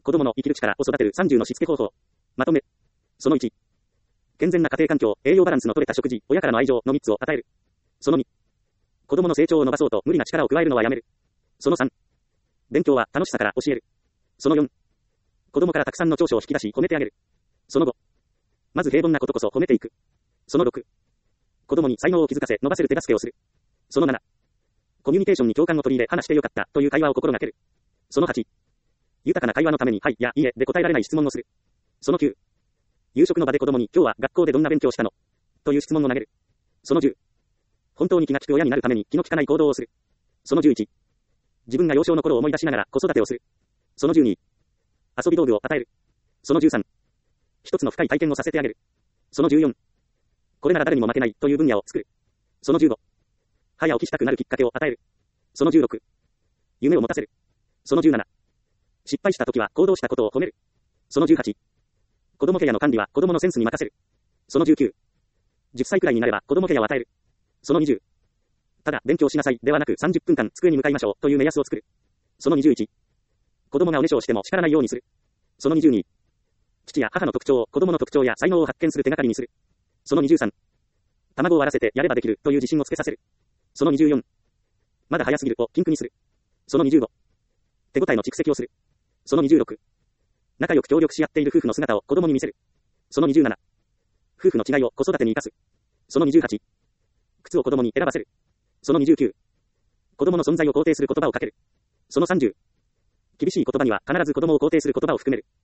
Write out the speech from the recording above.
子供の生きる力を育てる30のしつけ方法。まとめ。その1。健全な家庭環境、栄養バランスの取れた食事、親からの愛情の3つを与える。その2。子供の成長を伸ばそうと無理な力を加えるのはやめる。その3。勉強は楽しさから教える。その4。子供からたくさんの長所を引き出し褒めてあげる。その5。まず平凡なことこそ褒めていく。その6。子供に才能を気づかせ伸ばせる手助けをする。その7。コミュニケーションに共感を取り入れ話してよかったという会話を心がける。その8。豊かな会話のためにはいやいいえで答えられない質問をする。その9。夕食の場で子供に今日は学校でどんな勉強したのという質問を投げる。その10。本当に気が利く親になるために気の利かない行動をする。その11。自分が幼少の頃を思い出しながら子育てをする。その12。遊び道具を与える。その13。一つの深い体験をさせてあげる。その14。これなら誰にも負けないという分野を作る。その15。早起きしたくなるきっかけを与える。その16。夢を持たせる。その17。失敗した時は行動したことを褒める。その18。子供ケアの管理は子供のセンスに任せる。その19。10歳くらいになれば子供ケアを与える。その20。ただ勉強しなさいではなく30分間机に向かいましょうという目安を作る。その21。子供がおねしょをしても叱らないようにする。その22。父や母の特徴を子供の特徴や才能を発見する手がかりにする。その23。卵を割らせてやればできるという自信をつけさせる。その24。まだ早すぎるを禁句にする。その25。手応えの蓄積をする。その26。仲良く協力し合っている夫婦の姿を子供に見せる。その27。夫婦の違いを子育てに生かす。その28。靴を子供に選ばせる。その29。子供の存在を肯定する言葉をかける。その30。厳しい言葉には必ず子供を肯定する言葉を含める。